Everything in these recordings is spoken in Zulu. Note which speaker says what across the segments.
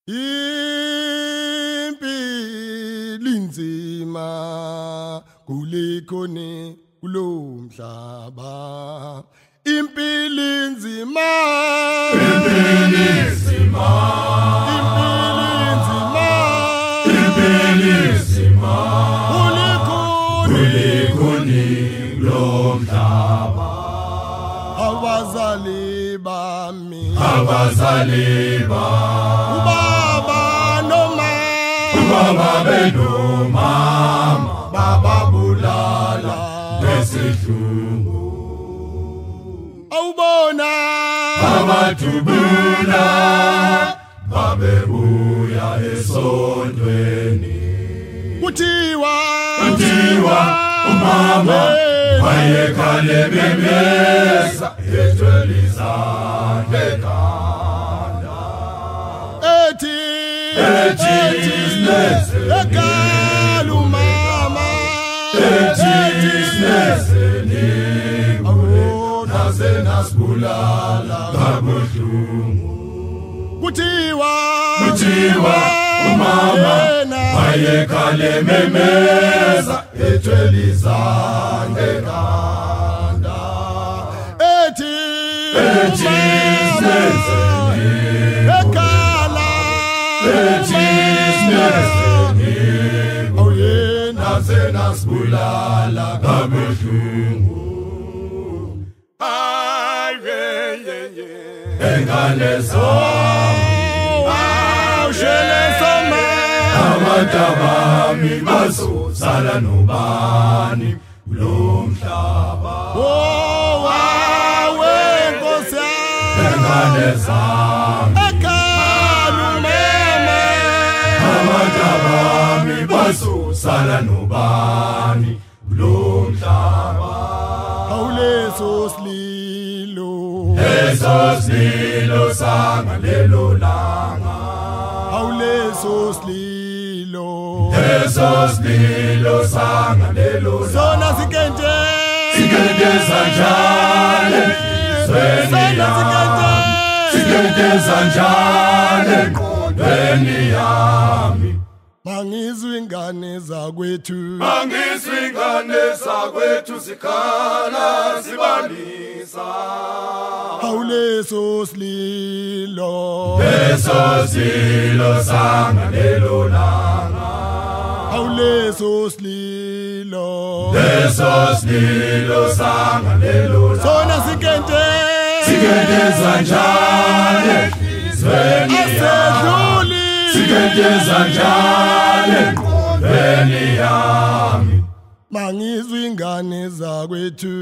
Speaker 1: impilo inzima kulikhoni kulomhlaba impilo inzima
Speaker 2: kulikhoni kulomhlaba
Speaker 1: abazali bami ubaba
Speaker 2: benomama bababulala ngesidlungu
Speaker 1: awubona
Speaker 2: abathubula babebuya esontweni
Speaker 1: kuthiwa
Speaker 2: umama wayekhale bemeza ethweliza ekhanda
Speaker 1: ethi ekhala umama
Speaker 2: ethi naze nasibulala kabuhlungu
Speaker 1: kuthiwa
Speaker 2: umama wayekhale memeza ethweliza ekhanda
Speaker 1: ethi ekhala
Speaker 2: naze nasibulala kabuhlungu engane zami abantwabami bazozala nobani kulomhlaba
Speaker 1: Nkosi
Speaker 2: engane zami
Speaker 1: ekhala umama
Speaker 2: abantwabami bazozala nobani kulomhlaba
Speaker 1: awuleso sililo
Speaker 2: sangalelo langa
Speaker 1: awuleso sililo
Speaker 2: sangalelo
Speaker 1: sona sikente
Speaker 2: sanjalo sikente sanjalo ngqondweni yami
Speaker 1: mangizwe ingane zakwethu
Speaker 2: zikhala zibalisa
Speaker 1: awuleso sililo
Speaker 2: sangalelo langa
Speaker 1: awuleso sililo
Speaker 2: sangalelo langa
Speaker 1: sona sikente
Speaker 2: sanjalo
Speaker 1: asedluli
Speaker 2: sikente sanjalo ngqondweni yami
Speaker 1: mangizwe ingane zakwethu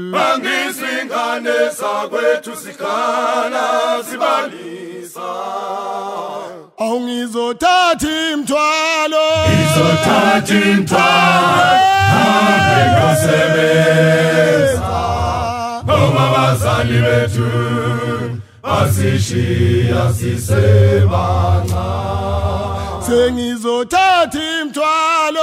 Speaker 2: zikhala zibalisa
Speaker 1: awungizothatha imthwalo
Speaker 2: hambe ngosebenza ngoba abazali bethu basishiya sisebanca
Speaker 1: sengizothatha imthwalo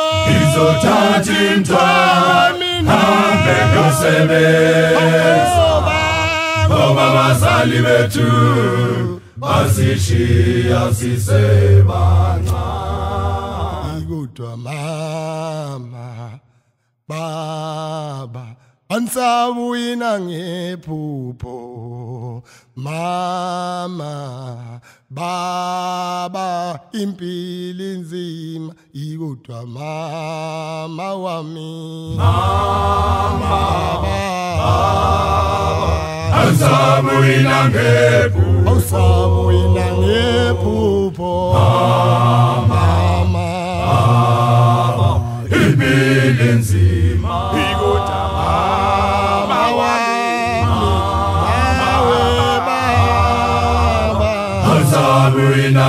Speaker 2: hambe ngosebenza ngoba abazali bethu basishiya sisebanca
Speaker 1: kodwa mama baba ansabuyina ngephupho mama baba impilo inzima ikodwa mama wami
Speaker 2: ansabuyina
Speaker 1: ngephupho mama
Speaker 2: impilo inzima
Speaker 1: ikodwa mama wami
Speaker 2: ansabuyina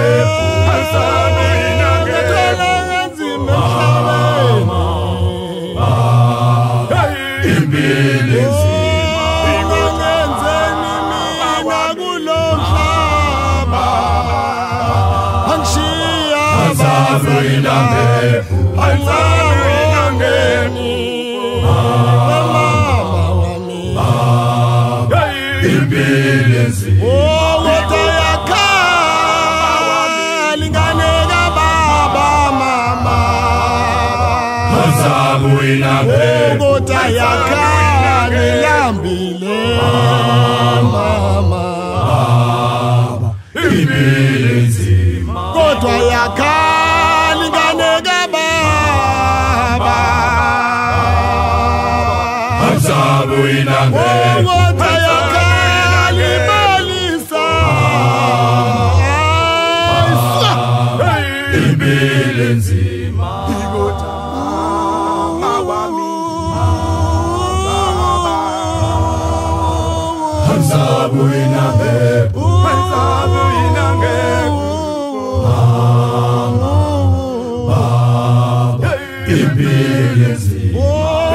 Speaker 2: impilo inzima
Speaker 1: ngenzeni mina kulomhlaba angishiya
Speaker 2: ansabuyina
Speaker 1: mama wami
Speaker 2: impilo inzima
Speaker 1: kodwa yakhala
Speaker 2: Azabuyina
Speaker 1: kodwa yakhali lambile mama
Speaker 2: impilo nzima
Speaker 1: kodwa yakhali ngane kababa
Speaker 2: Azabuyina
Speaker 1: kodwa yakhali balisa
Speaker 2: impilo nzima Azabuyina impilo nzima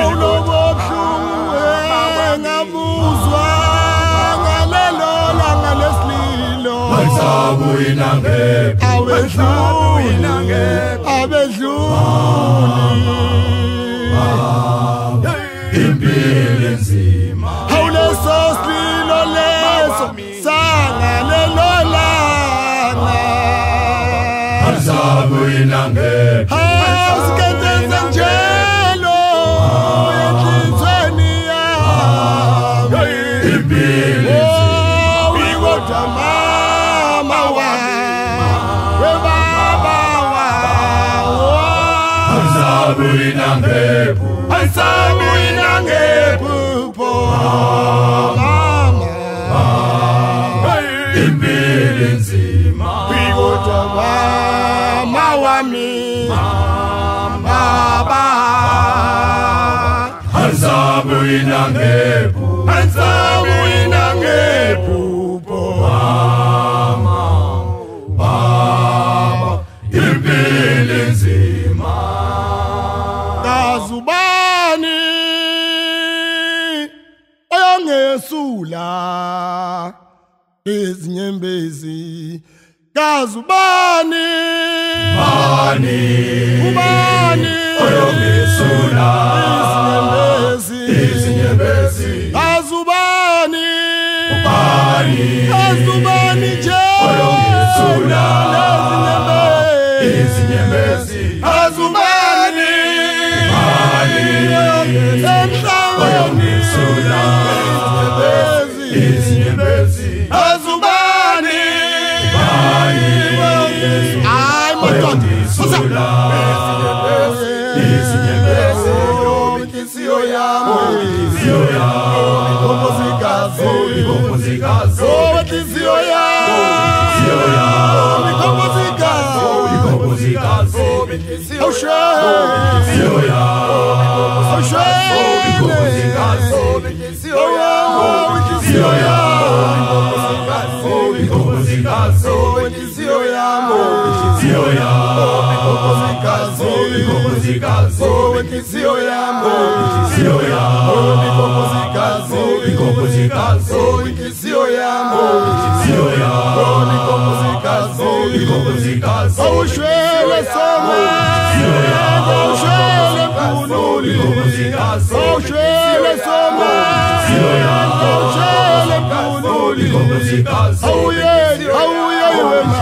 Speaker 1: ngabuzwa ngalelo langa lesililo
Speaker 2: Azabuyina
Speaker 1: abedluli
Speaker 2: impilo nzima
Speaker 1: awuleso sililo leso sangalelo langa
Speaker 2: Azabuyina
Speaker 1: asikethenze njalo enhlizweni yami
Speaker 2: impilo
Speaker 1: kodwa mama wami webaba wawo
Speaker 2: Azabuyina
Speaker 1: ngephupho mama
Speaker 2: impilo nzima
Speaker 1: kodwa mama wami baba
Speaker 2: Azabuyina
Speaker 1: ngephupho
Speaker 2: impilo nzima
Speaker 1: kazubani oyongesula izinyembezi kazubani ubani
Speaker 2: oyongesula
Speaker 1: izinyembezi kazubani nje
Speaker 2: oyongesula
Speaker 1: izinyembezi kazubani
Speaker 2: oyongesula izinyembezi
Speaker 1: kazubani ay madoda
Speaker 2: izinyembezi
Speaker 1: inhliziyo yami inkombozikazi inhliziyo yami inkombozikazi Aushwele soma, aushwele punuli, aushwele soma, aushwele punuli, auye wema,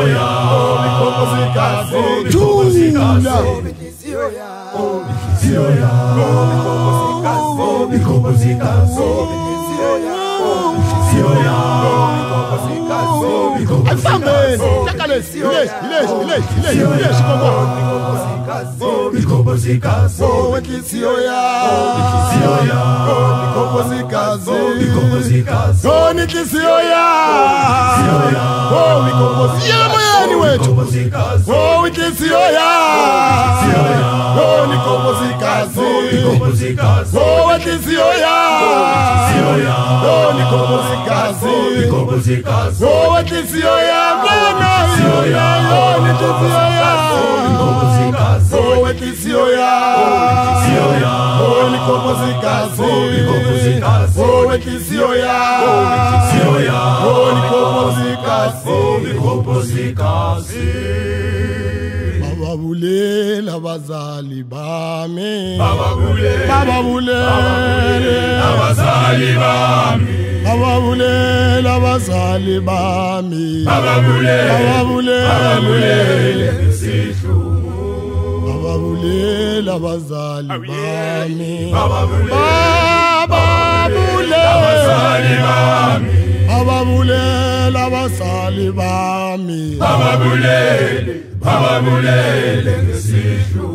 Speaker 1: Bababulela abazali bami, bababulela abazali bami, bababulela abazali bami, bababulela babulela abazali bami
Speaker 2: abazali bami
Speaker 1: babulela abazali bami
Speaker 2: bababulele ngesihluku